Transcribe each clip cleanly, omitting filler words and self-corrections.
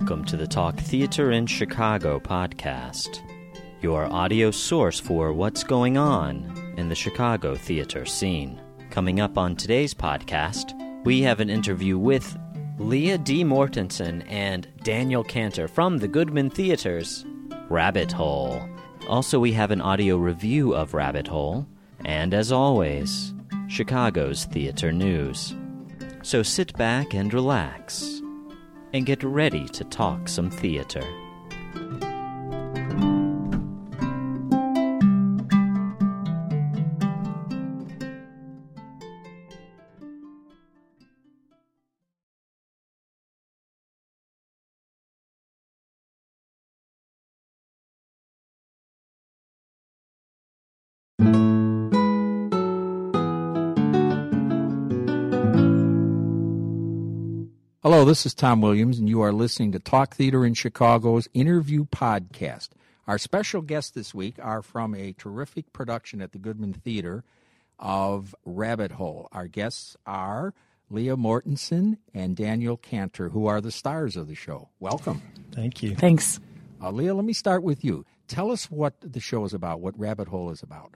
Welcome to the Talk Theater in Chicago podcast, your audio source for what's going on in the Chicago theater scene. Coming up on today's podcast, we have an interview with Leah D. Mortensen and Daniel Cantor from the Goodman Theater's Rabbit Hole. Also, we have an audio review of Rabbit Hole, and as always, Chicago's theater news. So sit back and relax, and get ready to talk some theater. Hello, this is Tom Williams, and you are listening to Talk Theater in Chicago's interview podcast. Our special guests this week are from a terrific production at the Goodman Theater of Rabbit Hole. Our guests are Leah Mortensen and Daniel Cantor, who are the stars of the show. Welcome. Thank you. Thanks. Leah, let me start with you. Tell us what the show is about, what Rabbit Hole is about.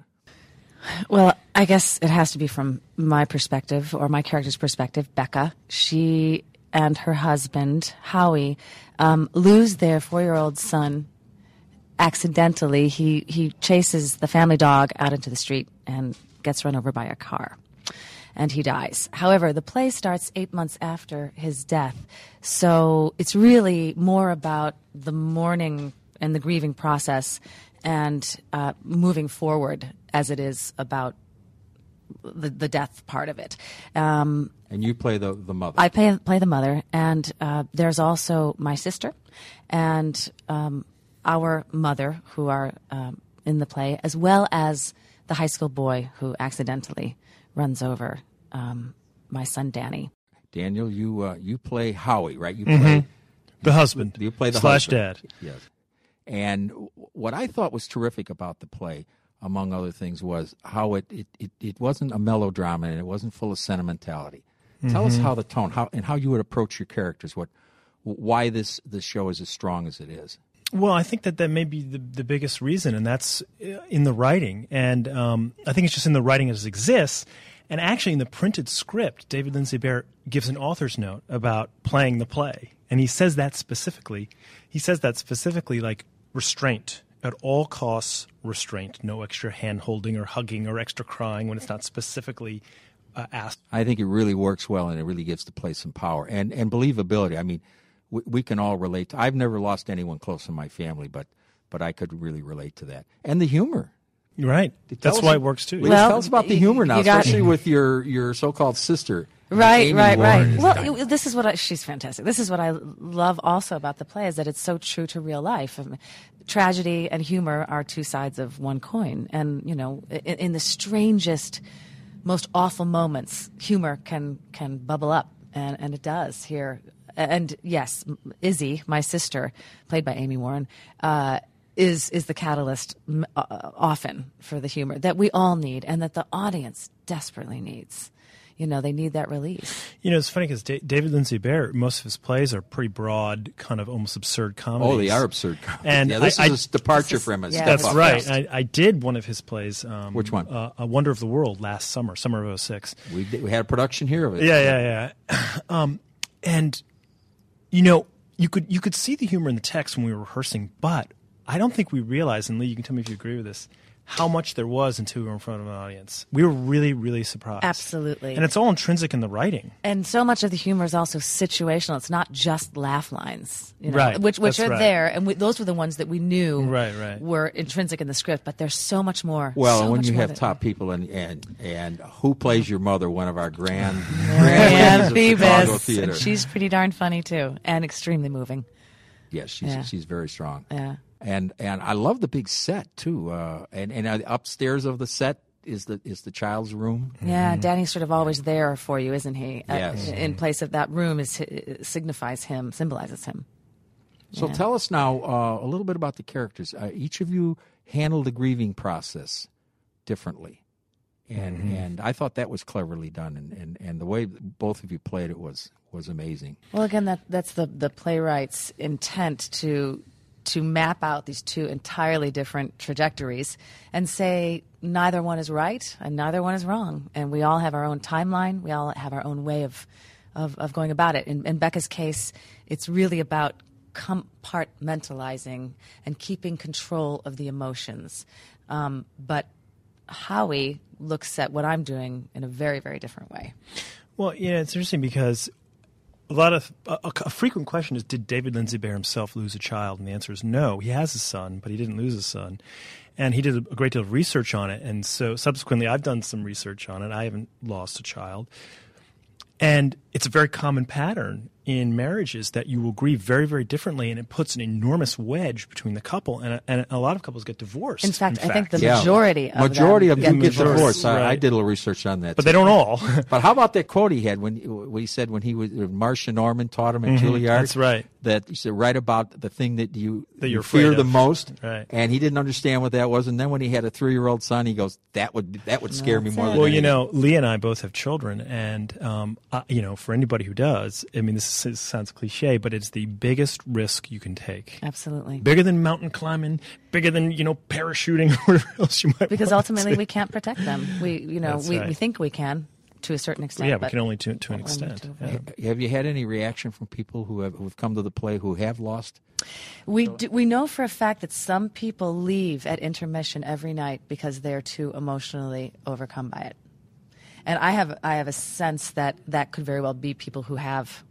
Well, I guess it has to be from my perspective, or my character's perspective, Becca. She and her husband, Howie, lose their 4-year-old son accidentally. He chases the family dog out into the street and gets run over by a car, and he dies. However, the play starts 8 months after his death, so it's really more about the mourning and the grieving process and moving forward as it is about the death part of it. And you play the mother. I play the mother, and there's also my sister and our mother who are in the play, as well as the high school boy who accidentally runs over my son Danny. Daniel, you play Howie, right? You play the husband. You play the slash husband. dad. Yes. And what I thought was terrific about the play, among other things, was how it wasn't a melodrama and it wasn't full of sentimentality. Tell us how the tone, how you would approach your characters, why this show is as strong as it is. Well, I think that may be the biggest reason, and that's in the writing. And I think it's just in the writing as it exists. And actually, in the printed script, David Lindsay Bear gives an author's note about playing the play. And he says that specifically. He says that specifically, like restraint. At all costs, restraint. No extra hand-holding or hugging or extra crying when it's not specifically asked. I think it really works well, and it really gives the play some power and believability. I mean, we can all relate. I've never lost anyone close in my family, but I could really relate to that. And the humor. Right. That's why it works, too. Well, tell us about the humor now, especially with your so-called sister. Right. Well, this is what she's fantastic. This is what I love also about the play, is that it's so true to real life. I mean, tragedy and humor are two sides of one coin. And, you know, in the strangest, most awful moments, humor can bubble up, and it does here. And yes, Izzy, my sister, played by Amy Warren, is the catalyst often for the humor that we all need and that the audience desperately needs. You know, they need that release. You know, it's funny because David Lindsay Bear, most of his plays are pretty broad, kind of almost absurd comedies. Oh, they are absurd comedies. And this is a departure from his. That's right. I did one of his plays. Which one? A Wonder of the World last summer of 2006. We had a production here of it. Yeah. And, you know, you could see the humor in the text when we were rehearsing, but I don't think we realized, and Lee, you can tell me if you agree with this, how much there was until we were in front of an audience. We were really, really surprised. Absolutely. And it's all intrinsic in the writing. And so much of the humor is also situational. It's not just laugh lines, you know, right. which are right. there. And those were the ones that we knew right. were intrinsic in the script. But there's so much more. Well, so and when much you more have top people, and who plays your mother, one of our grand Marianne Chicago Phoebus. theater. She's pretty darn funny, too, and extremely moving. Yes, she's very strong. Yeah. And I love the big set too. And upstairs of the set is the child's room. Yeah, Danny's sort of always there for you, isn't he? Yes. In place of that room symbolizes him. So tell us now a little bit about the characters. Each of you handle the grieving process differently. And I thought that was cleverly done, and the way both of you played it was amazing. Well, again, that's the playwright's intent to map out these two entirely different trajectories and say neither one is right and neither one is wrong, and we all have our own timeline. We all have our own way of going about it. In Becca's case, it's really about compartmentalizing and keeping control of the emotions. But Howie looks at what I'm doing in a very, very different way. Well, it's interesting because a frequent question is, did David Lindsay Bear himself lose a child? And the answer is no. He has a son, but he didn't lose a son. And he did a great deal of research on it. And so subsequently, I've done some research on it. I haven't lost a child. And it's a very common pattern in marriages that you will grieve very, very differently, and it puts an enormous wedge between the couple, and a lot of couples get divorced. In fact, I think the majority of them get divorced. Right. I did a little research on that, but they don't all. But how about that quote he had when he said when he was Marcia Norman taught him at Juilliard? That's right. That he said, write about the thing that you fear the most, right. And he didn't understand what that was. And then when he had a 3-year-old son, he goes, that would scare me more than anything. Well, Lee and I both have children, and for anybody who does, I mean, this sounds cliche, but it's the biggest risk you can take. Absolutely. Bigger than mountain climbing, bigger than, parachuting, or whatever else you might Because ultimately we can't protect them. We right. think we can to a certain extent. Yeah, we can only to an extent. Have you had any reaction from people who've come to the play who have lost? We know for a fact that some people leave at intermission every night because they're too emotionally overcome by it. And I have a sense that could very well be people who have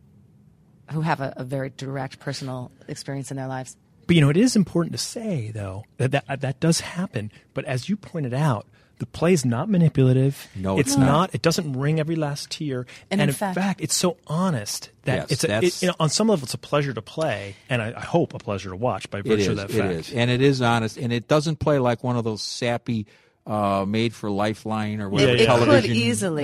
a very direct personal experience in their lives. But it is important to say though that does happen. But as you pointed out, the play is not manipulative. No, it's not. It doesn't wring every last tear. And in fact, it's so honest that yes, on some level it's a pleasure to play, and I hope a pleasure to watch by virtue of that fact. It is, and it is honest, and it doesn't play like one of those sappy made for Lifeline or whatever television. It could easily,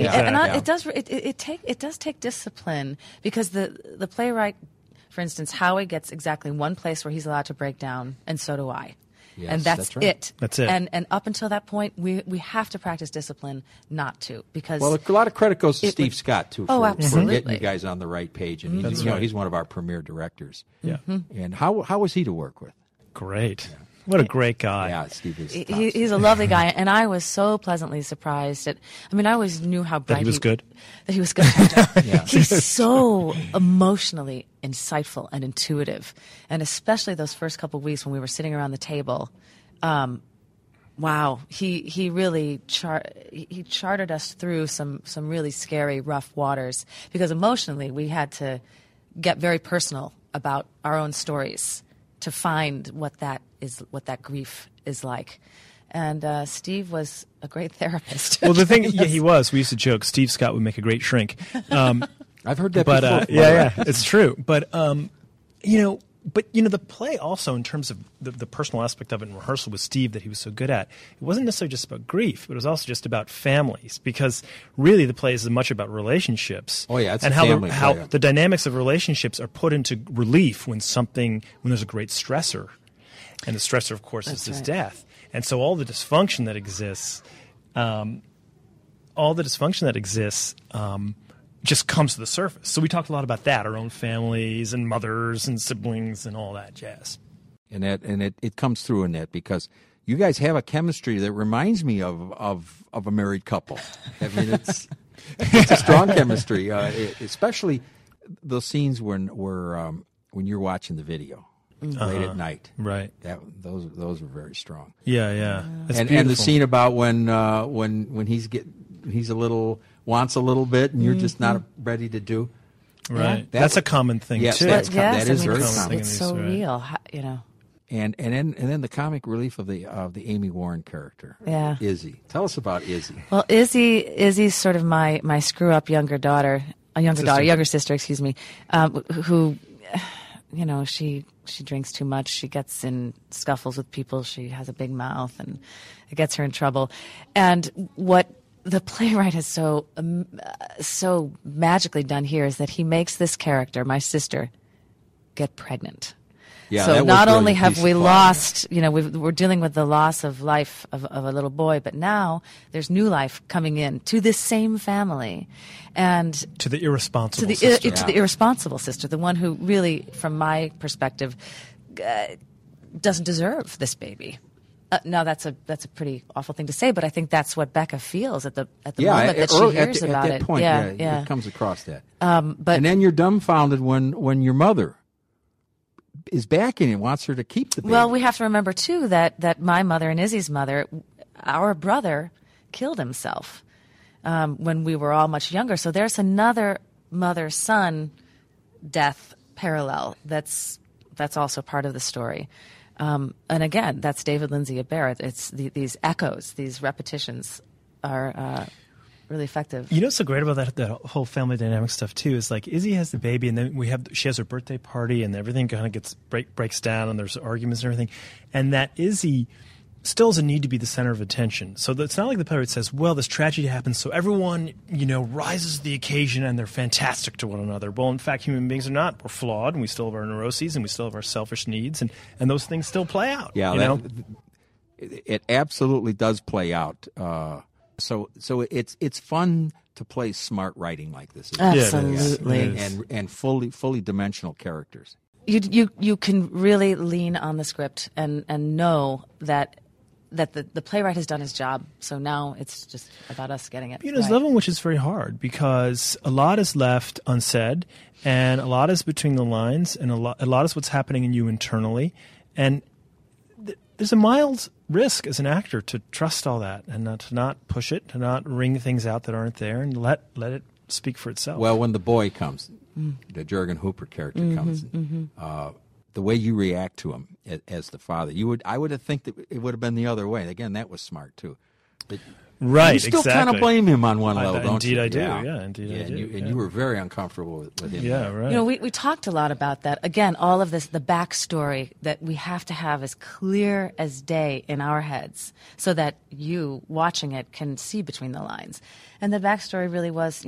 it does take discipline because the playwright, for instance, Howie gets exactly one place where he's allowed to break down, and so do I. Yes, and that's right. it. That's it. And up until that point, we have to practice discipline not to, because a lot of credit goes to Steve Scott too for getting you guys on the right page, and he's one of our premier directors. Yeah. And how was he to work with? Great. Yeah. What a great guy. Yeah, Steve is he's a lovely guy, and I was so pleasantly surprised I always knew how bright that he was good. That he was good. He's so emotionally insightful and intuitive, and especially those first couple of weeks when we were sitting around the table. Wow, he really charted us through some really scary, rough waters, because emotionally we had to get very personal about our own stories to find what that grief is like. And Steve was a great therapist. Well, the thing, he was. We used to joke Steve Scott would make a great shrink. I've heard that before. It's true. But the play also, in terms of the personal aspect of it in rehearsal with Steve that he was so good at, it wasn't necessarily just about grief, but it was also just about families, because really the play is as much about relationships. Oh yeah, it's and a how family how play. the dynamics of relationships are put into relief when there's a great stressor, and the stressor, of course, is this death. And so all the dysfunction that exists, just comes to the surface. So we talked a lot about that, our own families and mothers and siblings and all that jazz. And it comes through in that, because you guys have a chemistry that reminds me of a married couple. I mean, it's a strong chemistry, especially those scenes when you're watching the video late at night. Right. Those are very strong. Yeah. And the scene about when he's wants a little bit, and you're just not ready to do. Right. Yeah. That's a common thing too. That is very common. It's so real, And then the comic relief of the Amy Warren character. Yeah. Izzy. Tell us about Izzy. Well, Izzy's sort of my screw up younger sister, excuse me, who, she drinks too much. She gets in scuffles with people. She has a big mouth, and it gets her in trouble. And what the playwright has so magically done here is that he makes this character, my sister, get pregnant. Yeah, so that was not really only a have piece we of lost, we're dealing with the loss of life of a little boy, but now there's new life coming in to this same family, and to the irresponsible to sister. the irresponsible sister, the one who really, from my perspective, doesn't deserve this baby. Now that's a pretty awful thing to say, but I think that's what Becca feels at the moment that she hears about at that point, Yeah. it comes across that. But And then you're dumbfounded when your mother is backing and wants her to keep the baby. well, we have to remember too that my mother and Izzy's mother, our brother, killed himself when we were all much younger. So there's another mother-son death parallel that's also part of the story. And again, that's David Lindsay Abair. It's these echoes, these repetitions are really effective. You know what's so great about that whole family dynamic stuff too is like Izzy has the baby, and then she has her birthday party, and everything kind of breaks down, and there's arguments and everything, and that Izzy still has a need to be the center of attention. So it's not like the poet says, well, this tragedy happens, so everyone, rises to the occasion and they're fantastic to one another. Well, in fact, human beings are not. We're flawed, and we still have our neuroses, and we still have our selfish needs, and those things still play out. Yeah, it absolutely does play out. So it's fun to play smart writing like this. Absolutely. And fully dimensional characters. You can really lean on the script and know that the playwright has done his job. So now it's just about us getting it. There's a level in which it's very hard because a lot is left unsaid, and a lot is between the lines, and a lot is what's happening in you internally, and there's a mild risk as an actor to trust all that and to not push it, to not wring things out that aren't there, and let it speak for itself. Well, when the boy comes, the Jurgen Hooper character comes, the way you react to him as the father, I would have think that it would have been the other way. Again, that was smart too. Right, you still kind of blame him on one level, don't you? Indeed I do. Yeah, indeed I do. And you were very uncomfortable with him. Yeah, right. We talked a lot about that. Again, all of this, the backstory that we have to have as clear as day in our heads so that you, watching it, can see between the lines. And the backstory really was,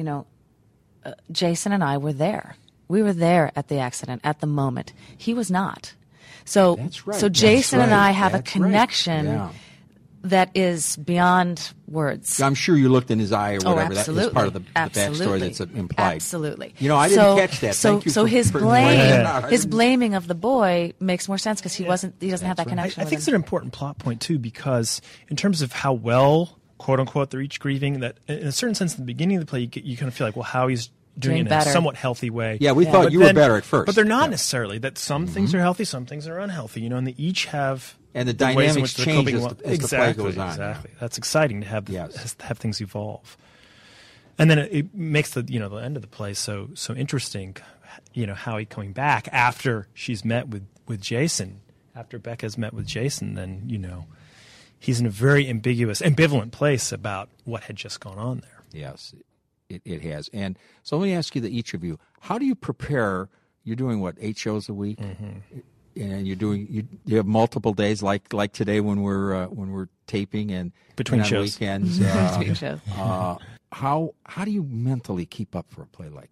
Jason and I were there. We were there at the accident, at the moment. He was not. So, That's right. So Jason and I have a That's connection that is beyond words. I'm sure you looked in his eye or whatever. Absolutely. That was part of the backstory that's implied. Absolutely. I didn't catch that. Thank you so for his bringing that out. his blaming of the boy makes more sense because he doesn't have that connection. I think it's an important plot point too, because in terms of how well, quote unquote, they're each grieving, that in a certain sense, in the beginning of the play, you kind of feel like, well, Howie's doing it in a better. somewhat healthy way. Yeah, we thought you were better at first. But they're not necessarily. That some things are healthy, some things are unhealthy, and they each have and the ways in dynamics which they're change coping as the play goes on. Exactly. That's exciting to have things evolve. And then it makes the end of the play so interesting. Howie coming back after she's met with Jason, after Becca's met with Jason, then he's in a very ambivalent place about what had just gone on there. Yes, it has. And so let me ask you, each of you, how do you prepare? You're doing 8 shows a week, and you have multiple days like today when we're taping and between on shows, weekends. Between shows. How do you mentally keep up for a play like that?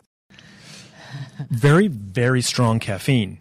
Very, very strong caffeine.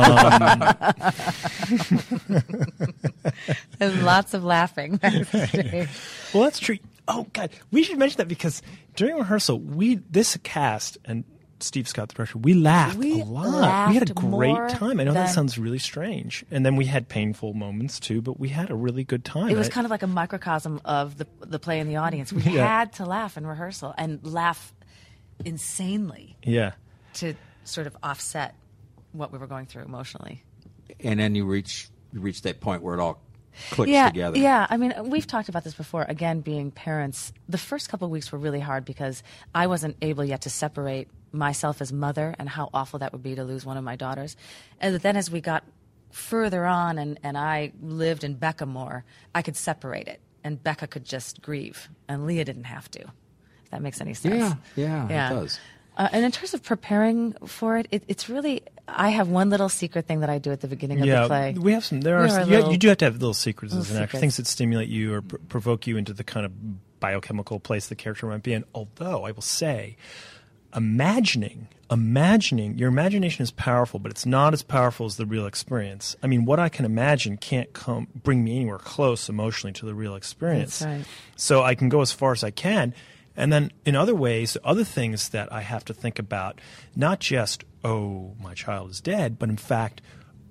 And lots of laughing. Well, that's true. Oh, God. We should mention that because during rehearsal, this cast and Steve Scott, the director, we laughed a lot. We had a great time. I know that sounds really strange. And then we had painful moments, too, but we had a really good time. It was kind of like a microcosm of the play and the audience. We had to laugh in rehearsal and laugh insanely. Yeah. To sort of offset what we were going through emotionally. And then you reach that point where it all clicks together. Yeah, I mean, we've talked about this before. Again, being parents, the first couple of weeks were really hard because I wasn't able yet to separate myself as mother and how awful that would be to lose one of my daughters. And then as we got further on and I lived in Becca more, I could separate it. And Becca could just grieve. And Leah didn't have to, if that makes any sense. Yeah, it does. And in terms of preparing for it, it's really, I have one little secret thing that I do at the beginning of the play. We have some. You do have to have little secrets as an actor, things that stimulate you or provoke you into the kind of biochemical place the character might be in. Although I will say, imagining, your imagination is powerful, but it's not as powerful as the real experience. I mean, what I can imagine can't bring me anywhere close emotionally to the real experience. That's right. So I can go as far as I can. And then in other ways, other things that I have to think about, not just, oh, my child is dead, but in fact,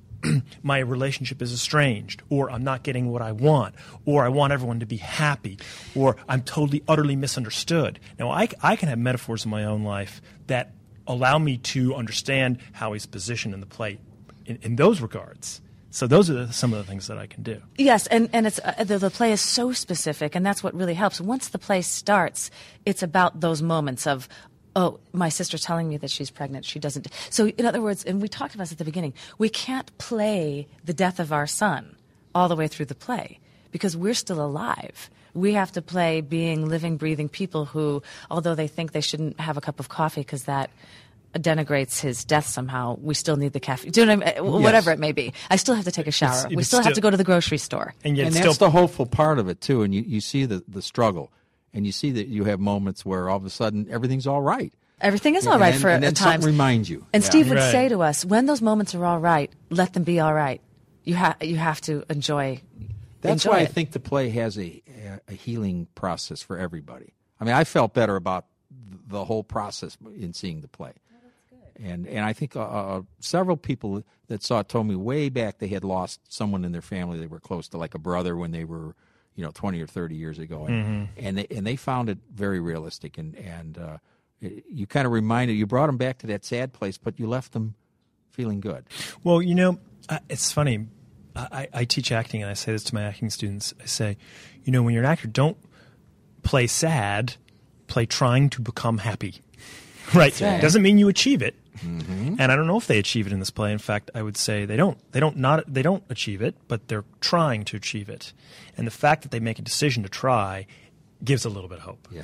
my relationship is estranged, or I'm not getting what I want, or I want everyone to be happy, or I'm totally, utterly misunderstood. Now, I can have metaphors in my own life that allow me to understand how he's positioned in the play in those regards. So those are some of the things that I can do. Yes, and it's the play is so specific, and that's what really helps. Once the play starts, it's about those moments of, oh, my sister's telling me that she's pregnant. She doesn't. So in other words, and we talked about this at the beginning, we can't play the death of our son all the way through the play because we're still alive. We have to play being living, breathing people who, although they think they shouldn't have a cup of coffee because that denigrates his death somehow, we still need the caffeine. Do you know what I mean? Whatever it may be. I still have to take a shower. We still have to go to the grocery store. And that's the hopeful part of it, too. And you see the struggle. And you see that you have moments where all of a sudden everything's all right. Everything is all right for and then a time. Something reminds you. And Steve would say to us, when those moments are all right, let them be all right. You have to enjoy. That's why it. I think the play has a healing process for everybody. I mean, I felt better about the whole process in seeing the play. Oh, that's good. And I think several people that saw it told me way back they had lost someone in their family they were close to, like a brother when they were 20 or 30 years ago, and they found it very realistic, and you kind of you brought them back to that sad place, but you left them feeling good. Well, it's funny. I teach acting, and I say this to my acting students. I say, when you're an actor, don't play sad, play trying to become happy. Right? Doesn't mean you achieve it. Mm-hmm. And I don't know if they achieve it in this play. In fact, I would say they don't. They don't achieve it, but they're trying to achieve it. And the fact that they make a decision to try gives a little bit of hope. Yes.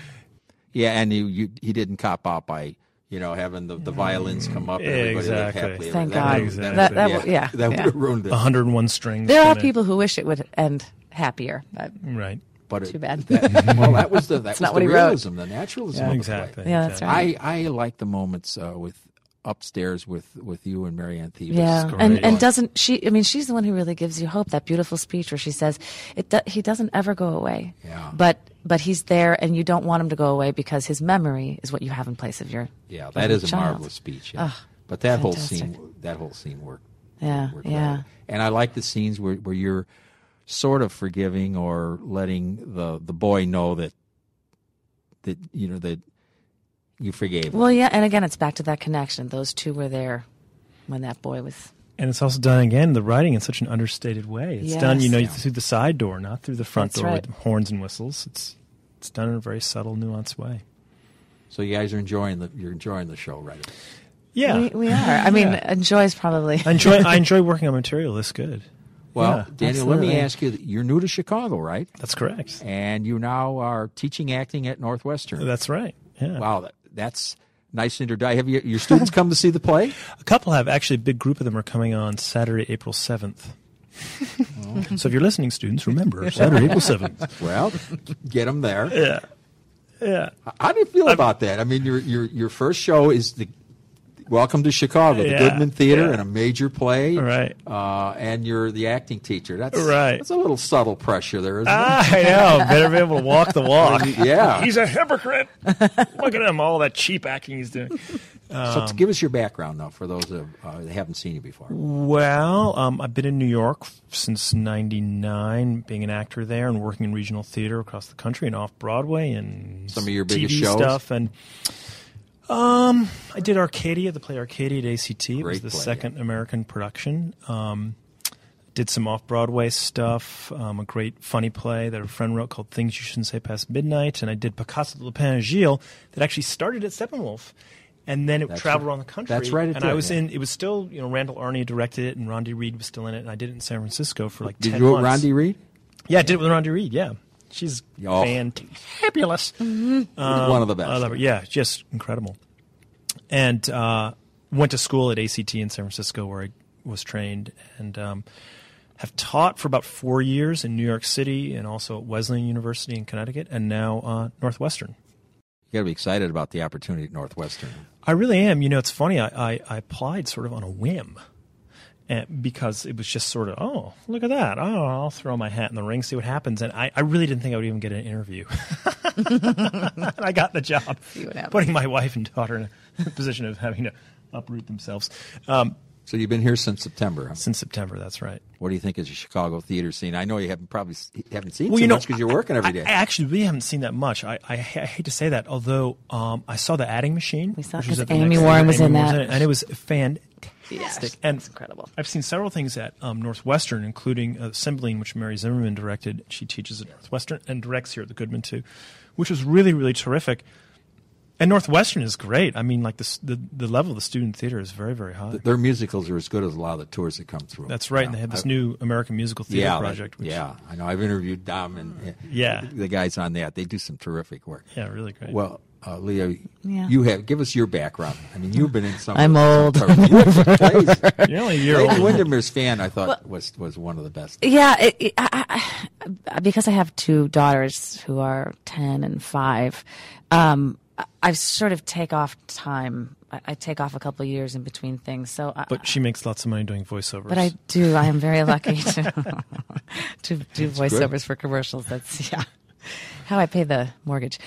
Yeah, and he didn't cop out by having the violins come up and everybody lived happily. Thank God. That would have ruined it. 101 strings. There are people who wish it would end happier. But right. But too bad. That was the realism, the naturalism. Yeah, of exactly. The play. Yeah, that's right. I like the moments with upstairs with you and Marianne Thieves. Yeah, and doesn't she? I mean, she's the one who really gives you hope. That beautiful speech where she says, "He doesn't ever go away." Yeah. But he's there, and you don't want him to go away because his memory is what you have in place of your. Yeah, that is a child. marvelous speech. Yeah. Oh, but that fantastic. whole scene worked. Yeah, worked yeah. well. And I like the scenes where you're sort of forgiving or letting the boy know that you forgave him. Well, yeah, and again, it's back to that connection. Those two were there when that boy was. And it's also done, again, the writing in such an understated way. It's done, through the side door, not through the front door with horns and whistles. It's done in a very subtle, nuanced way. So you guys are enjoying the show, right? Yeah. We are. I mean, enjoy is probably. I enjoy working on material this good. Well, Yeah, Daniel, let me ask you, you're new to Chicago, right? That's correct. And you now are teaching acting at Northwestern. That's right. Yeah. Wow, that's nice introduction. Have your students come to see the play? A couple have. Actually, a big group of them are coming on Saturday, April 7th. So if you're listening, students, remember, Saturday, April 7th. Well, get them there. Yeah. Yeah. How do you feel about that? I mean, your first show is the Welcome to Chicago, the Goodman Theater, and a major play. Right. And you're the acting teacher. That's a little subtle pressure there, isn't it? I know. Better be able to walk the walk. Yeah. He's a hypocrite. Look at him, all that cheap acting he's doing. So give us your background, though, for those that haven't seen you before. Well, I've been in New York since '99, being an actor there and working in regional theater across the country and off-Broadway and some of your biggest TV shows? stuff. And I did Arcadia, the play Arcadia at ACT. It was the second American production. Did some off-Broadway stuff, a great funny play that a friend wrote called Things You Shouldn't Say Past Midnight. And I did Picasso de Lupin and Gilles that actually started at Steppenwolf. And then it traveled around the country. That's right. I was in. It was still, Randall Arney directed it, and Rondi Reed was still in it. And I did it in San Francisco for like 10 months. Did you do it with Rondi Reed? Yeah, I did it with Rondi Reed. Yeah, she's fantabulous. Mm-hmm. One of the best. I love her. Yeah, just incredible. And went to school at ACT in San Francisco, where I was trained, and have taught for about 4 years in New York City, and also at Wesleyan University in Connecticut, and now Northwestern. got to be excited about the opportunity at Northwestern. I really am. It's funny. I applied sort of on a whim. And because it was just sort of, oh, look at that. Oh, I'll throw my hat in the ring, see what happens. And I really didn't think I would even get an interview. And I got the job, putting my wife and daughter in a position of having to uproot themselves. So you've been here since September, huh? Since September, that's right. What do you think is the Chicago theater scene? I know you haven't seen so much because you're working every day. I actually really haven't seen that much. I hate to say that, although I saw The Adding Machine. We saw because Amy Warren was in that. And it was fantastic. Yes, and it's incredible. I've seen several things at Northwestern, including Cymbeline, which Mary Zimmerman directed. She teaches at Northwestern and directs here at the Goodman too, which was really, really terrific. And Northwestern is great. I mean, like the level of the student theater is very, very high. Their musicals are as good as a lot of the tours that come through. That's right. And they have this new American Musical Theater project. I know. I've interviewed Dom and the guys on that. They do some terrific work. Yeah, really great. Well, Leah, give us your background. I mean, you've been in some. I'm old. You're only a year old. Windermere's Fan, I thought, was one of the best. Yeah, because I have two daughters who are 10 and 5. I sort of take off time. I take off a couple of years in between things. But she makes lots of money doing voiceovers. But I do. I am very lucky to do voiceovers for commercials. That's how I pay the mortgage.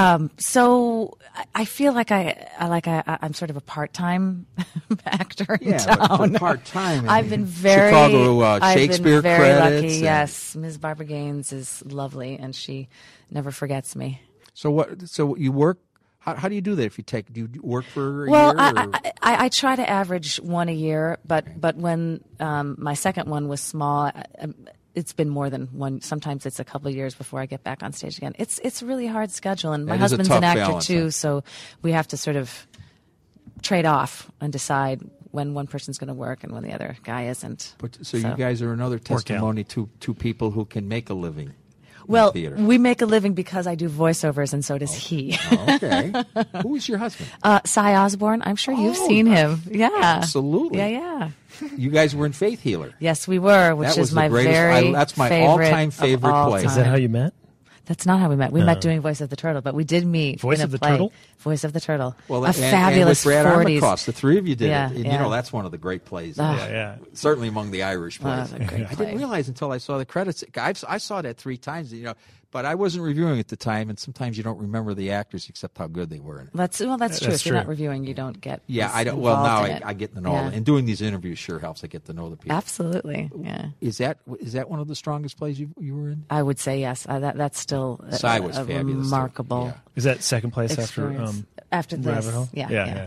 So I feel like I'm sort of a part-time actor in town. But part-time. I've been very Chicago Shakespeare I've been very credits. Lucky. Yes, Ms. Barbara Gaines is lovely, and she never forgets me. So you work. How do you do that? Do you work for a year? Well, I try to average one a year, but when my second one was small, it's been more than one. Sometimes it's a couple of years before I get back on stage again. It's a really hard schedule, and my husband's an actor too, so we have to sort of trade off and decide when one person's going to work and when the other guy isn't. So you guys are another testimony to two people who can make a living. Well, we make a living because I do voiceovers, and so does he. Okay. Who is your husband? Cy Osborne. I'm sure you've seen him. Yeah. Absolutely. Yeah. You guys were in Faith Healer. Yes, we were, which is my that's my all-time favorite play. Is that how you met? That's not how we met. We met doing Voice of the Turtle, but we did meet Voice in of the play. Turtle? Voice of the Turtle. Well, a fabulous and with Brad 40s. Armacost, the three of you did Yeah, it. And, yeah. That's one of the great plays. Yeah. Certainly among the Irish plays. That's a great I play. didn't realize until I saw the credits. I saw that 3 times, but I wasn't reviewing at the time, and sometimes you don't remember the actors except how good they were. That's true. That's If you're not true. reviewing, you don't get I don't. Well, now involved in I it. get to know them, and doing these interviews sure helps. I get to know the people. Absolutely, yeah. Is that one of the strongest plays you were in? I would say yes. That's still Cy was a fabulous, remarkable. Yeah. Is that second place experience. After this? Rabbit Hole? Yeah.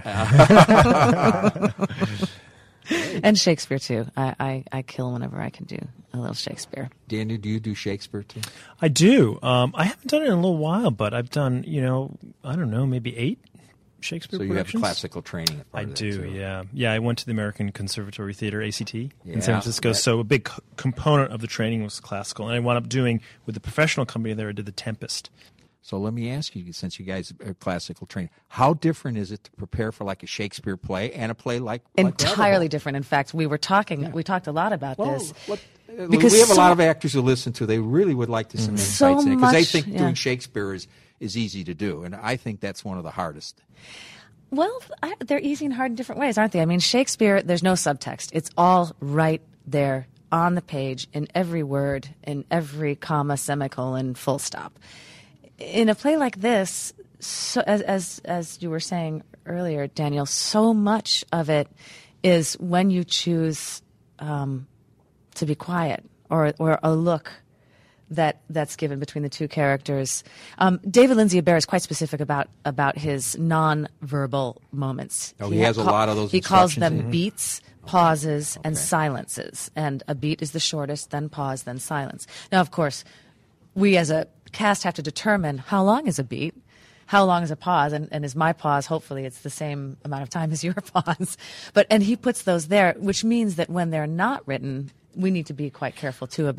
And Shakespeare too. I kill whenever I can do a little Shakespeare. Daniel, do you do Shakespeare too? I do. I haven't done it in a little while, but I've done, I don't know, maybe 8 Shakespeare So you have productions. classical training. I do, too. yeah. Yeah, I went to the American Conservatory Theater, ACT, in Yeah. San Francisco. So a big component of the training was classical. And I wound up doing, with the professional company there, I did The Tempest. So let me ask you, since you guys are classical trained, how different is it to prepare for like a Shakespeare play and a play like Entirely different. In fact, we talked a lot about this. Because we have a lot of actors who listen to. They really would like to some insights in it because they think doing Shakespeare is easy to do, and I think that's one of the hardest. Well, they're easy and hard in different ways, aren't they? I mean, Shakespeare, there's no subtext. It's all right there on the page in every word, in every comma, semicolon, full stop. In a play like this, so as you were saying earlier, Daniel, so much of it is when you choose to be quiet or a look that's given between the two characters. David Lindsay Abaire is quite specific about his non-verbal moments. Oh, he has a lot of those. He calls them beats, pauses, and silences. And a beat is the shortest, then pause, then silence. Now, of course, we as a cast have to determine how long is a beat, how long is a pause, and is my pause, hopefully it's the same amount of time as your pause. And he puts those there, which means that when they're not written, we need to be quite careful too about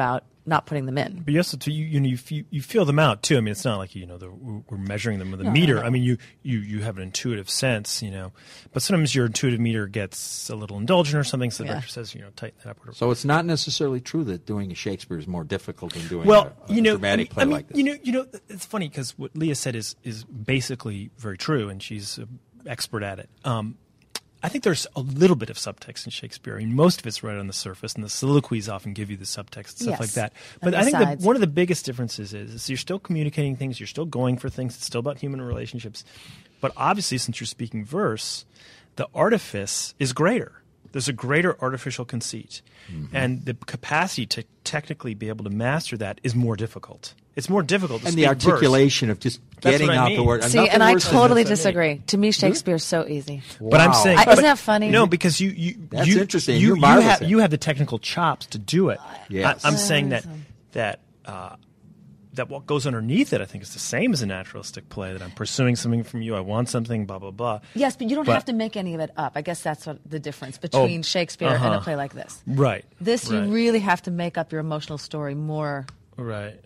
not putting them in. But you also you feel them out too. I mean, it's not like we're measuring them with a meter. I mean, you have an intuitive sense, but sometimes your intuitive meter gets a little indulgent or something. So the director says, tighten that up. Whatever. So it's not necessarily true that doing a Shakespeare is more difficult than doing a dramatic play like this. It's funny because what Leah said is basically very true, and she's an expert at it. I think there's a little bit of subtext in Shakespeare. I mean, most of it's right on the surface, and the soliloquies often give you the subtext and stuff like that. But I think one of the biggest differences is you're still communicating things, you're still going for things, it's still about human relationships. But obviously, since you're speaking verse, the artifice is greater. There's a greater artificial conceit. Mm-hmm. And the capacity to technically be able to master that is more difficult. It's more difficult to speak verse. And the articulation of just getting out the word. See, and I totally disagree. To me, Shakespeare's so easy. Wow. But I'm saying, isn't that funny? No, because that's interesting. You have the technical chops to do it. Yes. I'm saying that what goes underneath it, I think, is the same as a naturalistic play. That I'm pursuing something from you. I want something. Blah blah blah. Yes, but you don't have to make any of it up. I guess that's what the difference between Shakespeare and a play like this. Right. This you really have to make up your emotional story more. Right.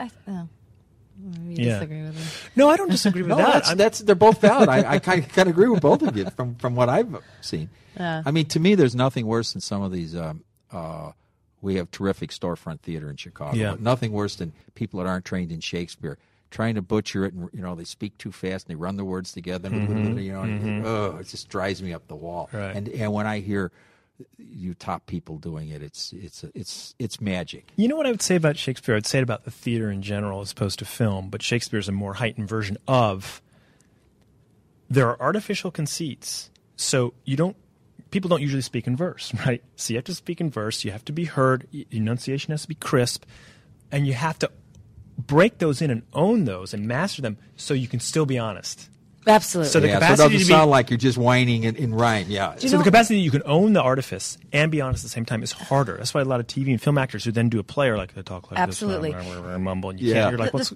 You disagree with me? No, I don't disagree with that. They're both valid. I kind of agree with both of you from what I've seen. I mean, to me, there's nothing worse than some of these. We have terrific storefront theater in Chicago. Yeah. But nothing worse than people that aren't trained in Shakespeare trying to butcher it, and they speak too fast and they run the words together. It just drives me up the wall. Right. And when I hear you top people doing it, it's magic. You know what I would say about Shakespeare? I'd say it about the theater in general as opposed to film, but Shakespeare's a more heightened version of. There are artificial conceits, so people don't usually speak in verse, right? So you have to speak in verse, you have to be heard, enunciation has to be crisp, and you have to break those in and own those and master them so you can still be honest. Absolutely. So the capacity it doesn't sound like you're just whining in rhyme. Yeah. So the capacity that you can own the artifice and be honest at the same time is harder. That's why a lot of TV and film actors who then do a play are like they talk like absolutely. this, mumble, and you can't. You're like, what's?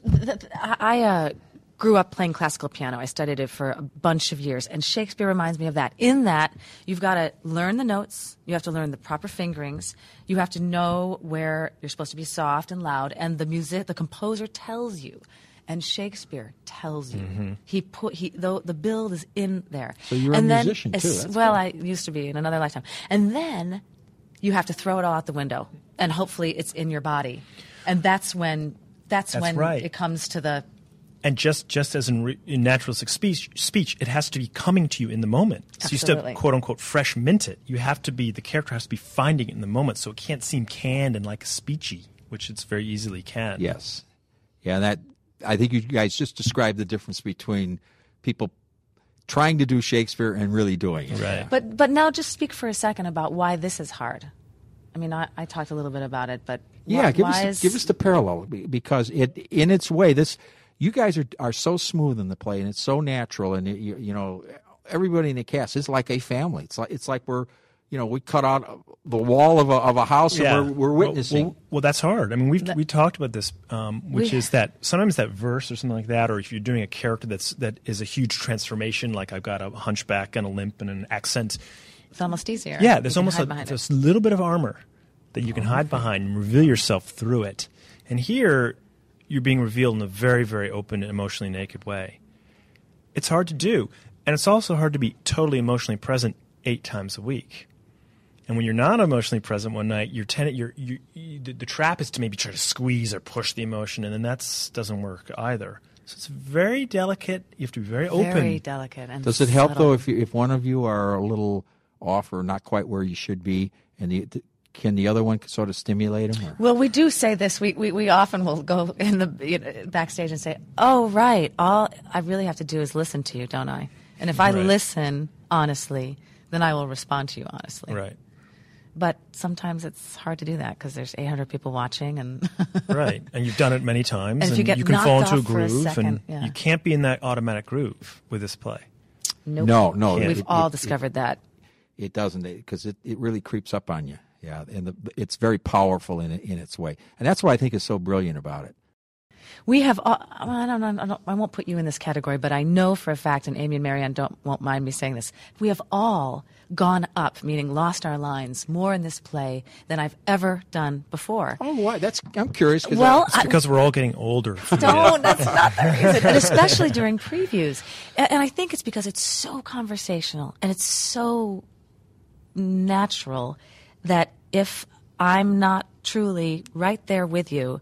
I grew up playing classical piano. I studied it for a bunch of years, and Shakespeare reminds me of that. In that, you've got to learn the notes, you have to learn the proper fingerings, you have to know where you're supposed to be soft and loud, and the composer tells you. And Shakespeare tells you. Mm-hmm. The build is in there. So you're a musician too. That's cool. I used to be in another lifetime. And then you have to throw it all out the window, and hopefully it's in your body. And that's when right. It comes to the. And just as in naturalistic speech, it has to be coming to you in the moment. So Absolutely. You still have, quote unquote, fresh mint it. The character has to be finding it in the moment, so it can't seem canned and like speechy, which it's very easily can. Yes. Yeah, I think you guys just described the difference between people trying to do Shakespeare and really doing it. Right. But now just speak for a second about why this is hard. I mean, I talked a little bit about it, but give us the parallel, because in its way, you guys are so smooth in the play and it's so natural, and everybody in the cast is like a family. It's like we're. We cut out the wall of a house and we're witnessing. Well, that's hard. I mean, we talked about this, which is that sometimes that verse or something like that, or if you're doing a character that is a huge transformation, like I've got a hunchback and a limp and an accent. It's almost easier. Yeah, there's almost this little bit of armor that you can hide behind and reveal yourself through it. And here, you're being revealed in a very, very open, emotionally naked way. It's hard to do. And it's also hard to be totally emotionally present 8 times a week. And when you're not emotionally present one night, the trap is to maybe try to squeeze or push the emotion, and then that doesn't work either. So it's very delicate. You have to be very open. Very delicate. And does it help, though, if one of you are a little off or not quite where you should be, and can the other one sort of stimulate him? Or? Well, we do say this. We often will go in the backstage and say, "Oh, right. All I really have to do is listen to you, don't I? And if I listen honestly, then I will respond to you honestly." Right. But sometimes it's hard to do that because there's 800 people watching, and right, and you've done it many times, and if you can fall into a groove, second, and you can't be in that automatic groove with this play. Nope. No, we've all discovered that. It doesn't, because it really creeps up on you. Yeah, and it's very powerful in its way, and that's what I think is so brilliant about it. We have all, I won't put you in this category, but I know for a fact, and Amy and Marianne won't mind me saying this, we have all gone up, meaning lost our lines, more in this play than I've ever done before. Oh, why? I'm curious. Well, It's because we're all getting older. Don't. That's not the reason. And especially during previews. And I think it's because it's so conversational and it's so natural that if I'm not truly right there with you,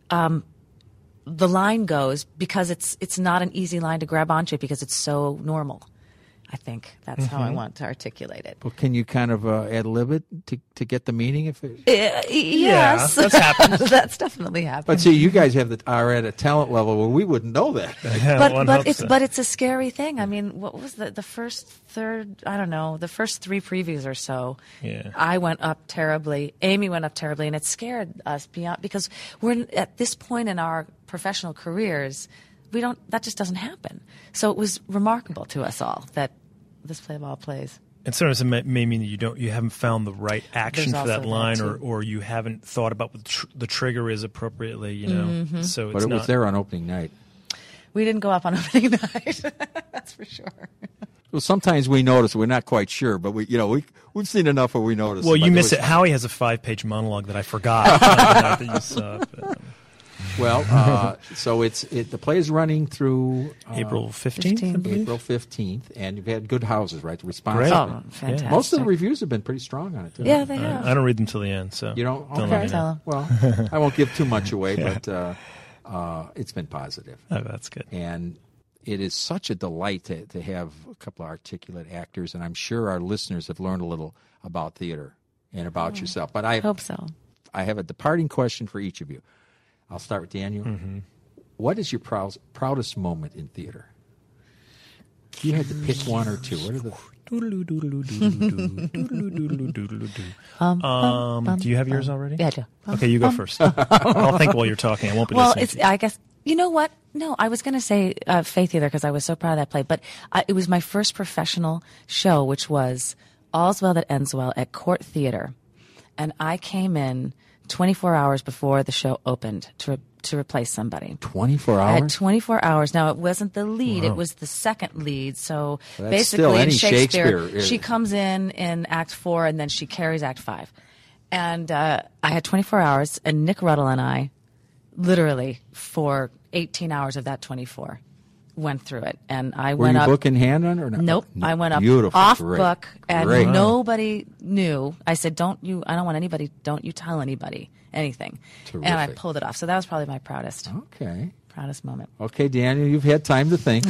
the line goes because it's not an easy line to grab onto because it's so normal. I think that's how I want to articulate it. Well, can you kind of ad-lib it to get the meaning? If it... Yes. That's happened. That's definitely happened. But see, you guys are at a talent level where we wouldn't know that. But it's a scary thing. I mean, what was the first three previews or so? Yeah. I went up terribly. Amy went up terribly, and it scared us beyond because we're at this point in our professional careers. That just doesn't happen. So it was remarkable to us all that this play of all plays. And sometimes it may mean that you haven't found the right action There's for that also line, that, or you haven't thought about what the trigger is appropriately. You know, Mm-hmm. so But it was there on opening night. We didn't go up on opening night. That's for sure. Well, sometimes we notice. We're not quite sure, but we've seen enough where we notice. Well, But you miss it. Howie has a 5-page monologue that I forgot. Not that you saw, but, Well, so the play is running through April 15th, I believe. April 15th, and you've had good houses, right? The response. Great. has been- Oh, fantastic. Most of the reviews have been pretty strong on it, too. Yeah, they have. I don't read them till the end, so You don't? let Okay. me know. Well, I won't give too much away, but it's been positive. Oh, that's good. And it is such a delight to have a couple of articulate actors, and I'm sure our listeners have learned a little about theater and about yourself. But I hope so. I have a departing question for each of you. I'll start with Daniel. What is your proudest moment in theater? If you had to pick one or two, what are the... Do you have yours already? Yeah, I do. Okay, you go first. I'll think while you're talking. I won't be listening. I guess, you know what? No, I was going to say Faith Theater because I was so proud of that play, but it was my first professional show, which was All's Well That Ends Well at Court Theater. And I came in 24 hours before the show opened to replace somebody. 24 I had hours? 24 hours. Now, it wasn't the lead. It was the second lead. So Well, that's basically still in any Shakespeare, Shakespeare. she comes in Act 4 and then she carries Act 5. And I had 24 hours, and Nick Ruddle and I literally for 18 hours of that 24 went through it. And I Were went you up. book in hand on or not? Nope. I went up Beautiful. off Great. book, and Great. nobody knew. I said, I don't want anybody, don't you tell anybody anything. And I Terrific. pulled it off. So that was probably my proudest moment. Okay, Daniel, you've had time to think.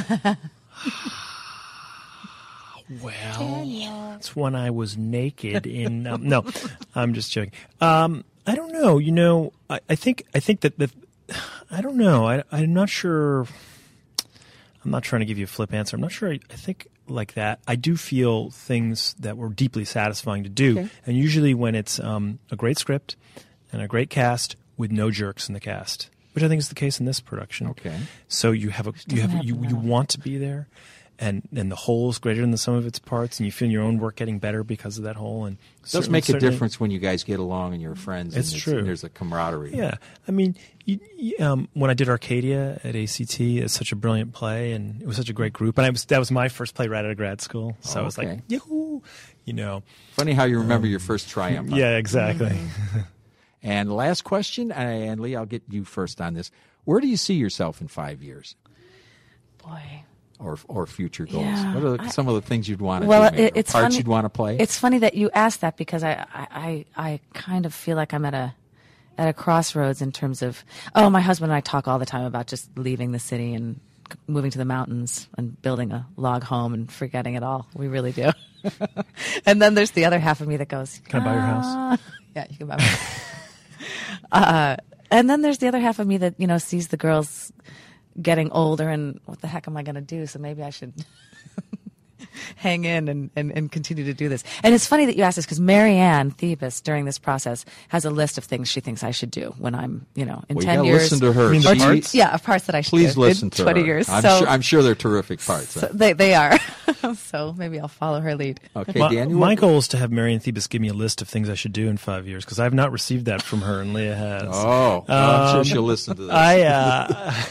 Well, that's when I was naked in. No, I'm just joking. I don't know. You know, I think that I don't know. I'm not sure. I'm not trying to give you a flip answer. I'm not sure. I think like that. I do feel things that were deeply satisfying to do, Okay. and usually when it's a great script and a great cast with no jerks in the cast, which I think is the case in this production. Okay. So you want to be there, and the whole is greater than the sum of its parts, and you feel your own work getting better because of that whole. And It does make a difference when you guys get along and you're friends. It's and true. And there's a camaraderie. Yeah, I mean, when I did Arcadia at ACT, it's such a brilliant play, and it was such a great group, and that was my first play right out of grad school. So I was like, Okay. yahoo, you know. Funny how you remember your first triumph. Yeah, exactly. And last question, and Lee, I'll get you first on this. Where do you see yourself in 5 years, Boy. or future goals? Yeah, What are some of the things you'd want to Well, do? Maybe, or it's parts funny. you'd want to play? It's funny that you asked that because I kind of feel like I'm at a crossroads in terms of, my husband and I talk all the time about just leaving the city and moving to the mountains and building a log home and forgetting it all. We really do. And then there's the other half of me that goes, Can I buy your house? Yeah, you can buy my house. And then there's the other half of me that, sees the girls getting older and what the heck am I going to do? So maybe I should hang in and continue to do this. And it's funny that you asked this, because Marianne Thebus, during this process, has a list of things she thinks I should do when I'm, in 10 years. Listen to her. You mean the parts? Yeah, parts that I should Please do listen in to 20 her. years. I'm sure they're terrific parts. So they are. So maybe I'll follow her lead. Okay, My, Dan, my goal is to have Marianne Thebus give me a list of things I should do in 5 years, because I have not received that from her, and Leah has. Oh, I'm sure she'll listen to this. I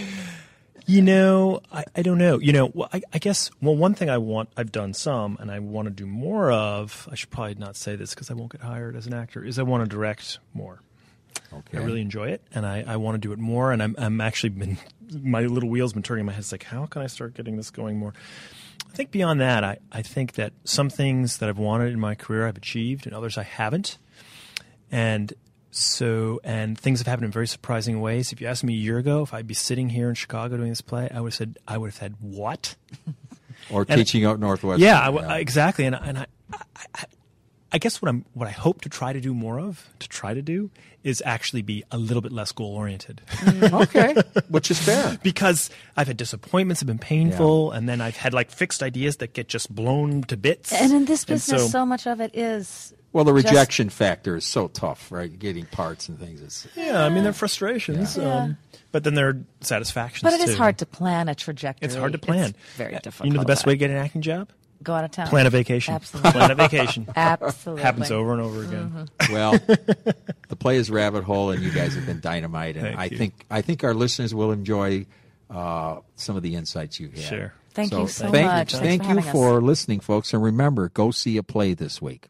don't know. I guess, one thing I've done some, and I want to do more of, I should probably not say this because I won't get hired as an actor, is I want to direct more. Okay. I really enjoy it, and I want to do it more, and I'm actually my little wheel's been turning in my head. It's like, how can I start getting this going more? I think beyond that, I think that some things that I've wanted in my career I've achieved, and others I haven't. And things have happened in very surprising ways. If you asked me a year ago if I'd be sitting here in Chicago doing this play, I would have said what? Or teaching out Northwestern. Yeah, exactly. And I guess what I hope to try to do more of, is actually be a little bit less goal oriented. Okay, which is fair. Because I've had disappointments have been painful, and then I've had fixed ideas that get just blown to bits. And in this business, so much of it is. Well, the rejection factor is so tough, right? Getting parts and things. Yeah, I mean, they're frustrations, but then there are satisfactions. But it is hard to plan a trajectory. It's hard to plan. It's very difficult. You know the best way to get an acting job? Go out of town. Plan a vacation. Absolutely. Plan a vacation. Absolutely. Happens over and over again. Mm-hmm. Well, the play is Rabbit Hole, and you guys have been dynamite. And I think our listeners will enjoy some of the insights you had. Sure. Thank you so much. Thank you for listening, folks. And remember, go see a play this week.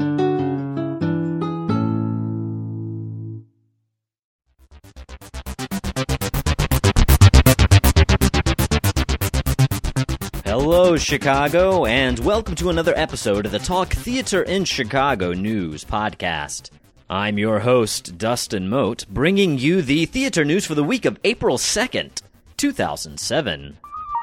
Hello, Chicago, and welcome to another episode of the Talk Theater in Chicago News podcast. I'm your host, Dustin Mote, bringing you the theater news for the week of April 2nd, 2007.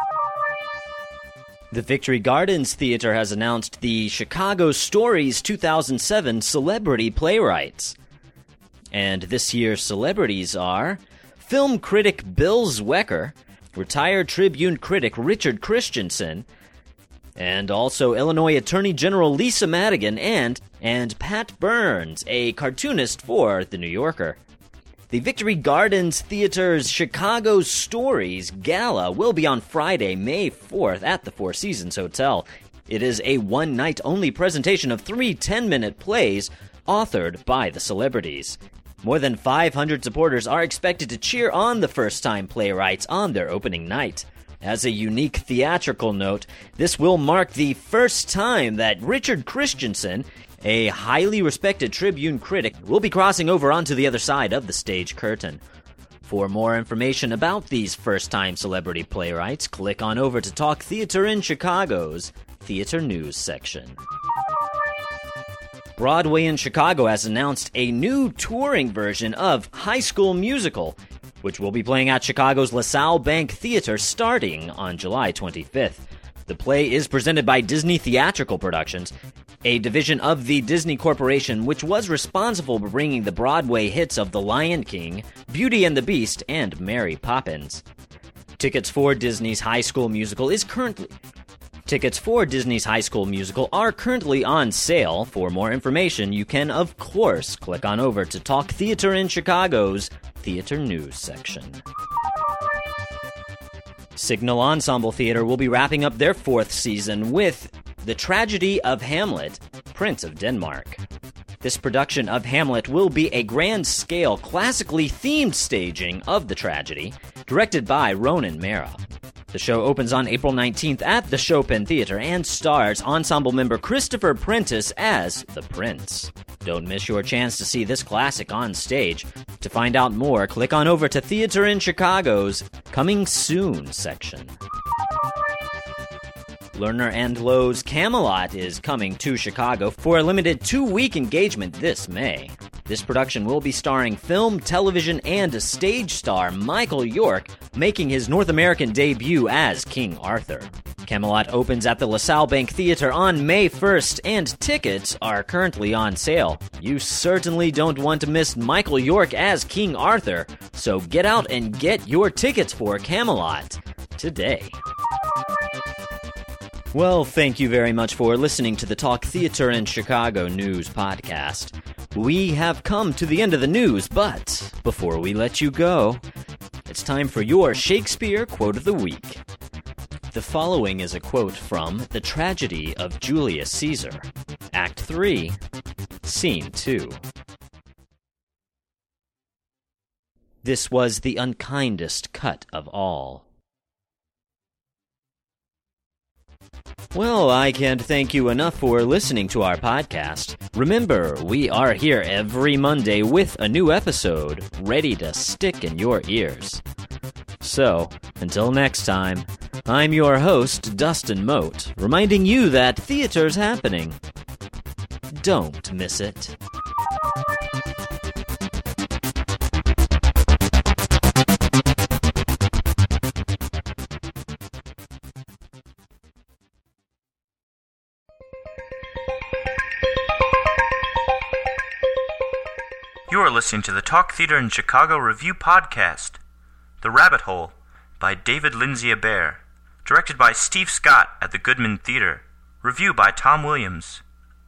The Victory Gardens Theater has announced the Chicago Stories 2007 Celebrity Playwrights. And this year's celebrities are film critic Bill Zwecker, retired Tribune critic Richard Christensen, and also Illinois Attorney General Lisa Madigan and Pat Burns, a cartoonist for The New Yorker. The Victory Gardens Theater's Chicago Stories Gala will be on Friday, May 4th at the Four Seasons Hotel. It is a one-night-only presentation of 3 10-minute plays authored by the celebrities. More than 500 supporters are expected to cheer on the first-time playwrights on their opening night. As a unique theatrical note, this will mark the first time that Richard Christensen, a highly respected Tribune critic, will be crossing over onto the other side of the stage curtain. For more information about these first-time celebrity playwrights, click on over to Talk Theater in Chicago's Theater News section. Broadway in Chicago has announced a new touring version of High School Musical, which will be playing at Chicago's LaSalle Bank Theater starting on July 25th. The play is presented by Disney Theatrical Productions, a division of the Disney Corporation which was responsible for bringing the Broadway hits of The Lion King, Beauty and the Beast, and Mary Poppins. Tickets for Disney's High School Musical are currently on sale. For more information, you can, of course, click on over to Talk Theater in Chicago's Theater News section. Signal Ensemble Theater will be wrapping up their 4th season with The Tragedy of Hamlet, Prince of Denmark. This production of Hamlet will be a grand-scale, classically themed staging of the tragedy, directed by Ronan Mara. The show opens on April 19th at the Chopin Theater and stars ensemble member Christopher Prentice as the Prince. Don't miss your chance to see this classic on stage. To find out more, click on over to Theater in Chicago's Coming Soon section. Lerner and Lowe's Camelot is coming to Chicago for a limited 2-week engagement this May. This production will be starring film, television, and stage star Michael York, making his North American debut as King Arthur. Camelot opens at the LaSalle Bank Theater on May 1st, and tickets are currently on sale. You certainly don't want to miss Michael York as King Arthur, so get out and get your tickets for Camelot today. Well, thank you very much for listening to the Talk Theater in Chicago News podcast. We have come to the end of the news, but before we let you go, it's time for your Shakespeare Quote of the Week. The following is a quote from The Tragedy of Julius Caesar, Act 3, Scene 2. This was the unkindest cut of all. Well, I can't thank you enough for listening to our podcast. Remember, we are here every Monday with a new episode ready to stick in your ears. So, until next time, I'm your host, Dustin Mote, reminding you that theater's happening. Don't miss it. You are listening to the Talk Theater in Chicago Review podcast, The Rabbit Hole, by David Lindsay Abaire, directed by Steve Scott at the Goodman Theater, review by Tom Williams.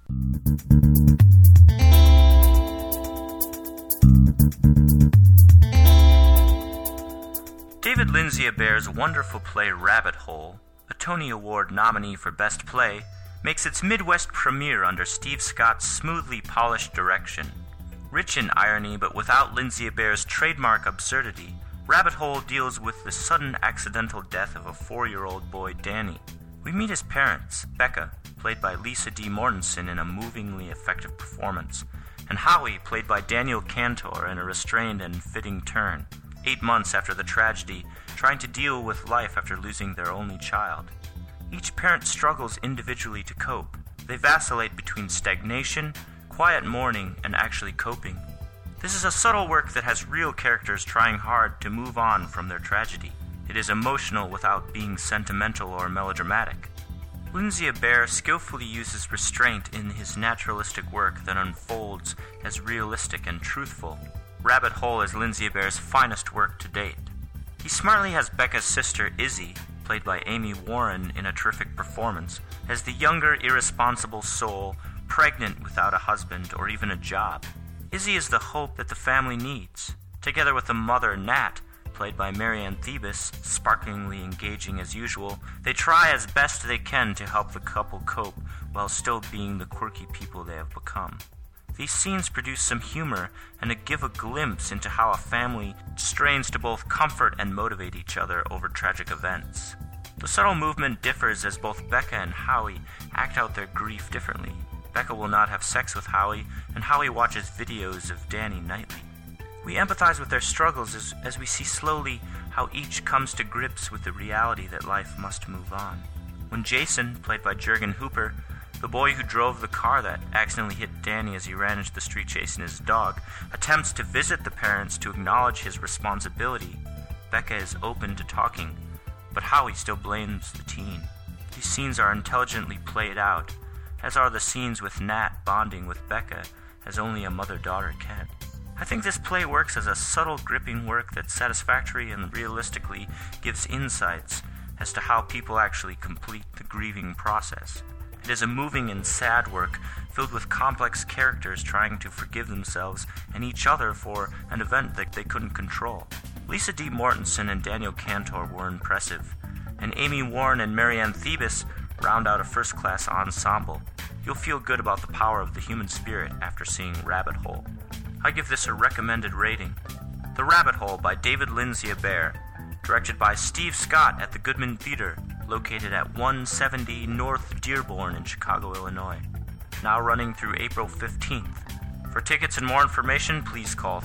David Lindsay Abaire's wonderful play Rabbit Hole, a Tony Award nominee for Best Play, makes its Midwest premiere under Steve Scott's smoothly polished direction. Rich in irony, but without Lindsay Abaire's trademark absurdity, Rabbit Hole deals with the sudden accidental death of a 4-year-old boy, Danny. We meet his parents, Becca, played by Lisa D. Mortensen in a movingly effective performance, and Howie, played by Daniel Cantor in a restrained and fitting turn, 8 months after the tragedy, trying to deal with life after losing their only child. Each parent struggles individually to cope. They vacillate between stagnation, quiet mourning, and actually coping. This is a subtle work that has real characters trying hard to move on from their tragedy. It is emotional without being sentimental or melodramatic. Lindsay Abaire skillfully uses restraint in his naturalistic work that unfolds as realistic and truthful. Rabbit Hole is Lindsay Abaire's finest work to date. He smartly has Becca's sister, Izzy, played by Amy Warren in a terrific performance, as the younger, irresponsible soul pregnant without a husband or even a job. Izzy is the hope that the family needs. Together with the mother, Nat, played by Marianne Thebus, sparklingly engaging as usual, they try as best they can to help the couple cope while still being the quirky people they have become. These scenes produce some humor and give a glimpse into how a family strains to both comfort and motivate each other over tragic events. The subtle movement differs as both Becca and Howie act out their grief differently. Becca will not have sex with Howie, and Howie watches videos of Danny nightly. We empathize with their struggles as we see slowly how each comes to grips with the reality that life must move on. When Jason, played by Jurgen Hooper, the boy who drove the car that accidentally hit Danny as he ran into the street chasing his dog, attempts to visit the parents to acknowledge his responsibility, Becca is open to talking, but Howie still blames the teen. These scenes are intelligently played out, as are the scenes with Nat bonding with Becca as only a mother-daughter can. I think this play works as a subtle, gripping work that satisfactorily and realistically gives insights as to how people actually complete the grieving process. It is a moving and sad work filled with complex characters trying to forgive themselves and each other for an event that they couldn't control. Lisa D. Mortensen and Daniel Cantor were impressive, and Amy Warren and Marianne Thebus round out a first-class ensemble. You'll feel good about the power of the human spirit after seeing Rabbit Hole. I give this a recommended rating. The Rabbit Hole by David Lindsay Abaire, directed by Steve Scott at the Goodman Theater, located at 170 North Dearborn in Chicago, Illinois. Now running through April 15th. For tickets and more information, please call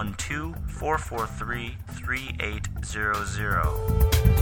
312-443-3800.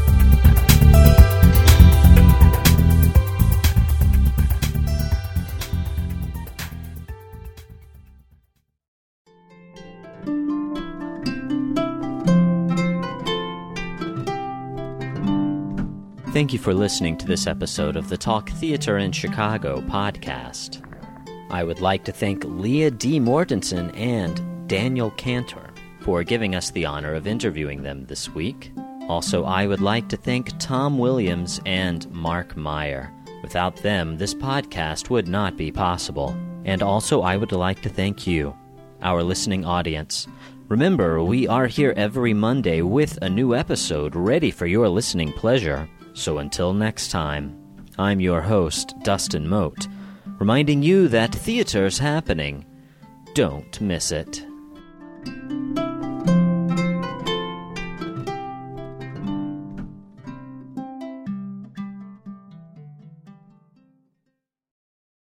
Thank you for listening to this episode of the Talk Theater in Chicago podcast. I would like to thank Leah D. Mortensen and Daniel Cantor for giving us the honor of interviewing them this week. Also, I would like to thank Tom Williams and Mark Meyer Without them, this podcast would not be possible. And also, I would like to thank you, our listening audience. Remember, we are here every Monday with a new episode ready for your listening pleasure. So until next time, I'm your host, Dustin Mote, reminding you that theater's happening. Don't miss it.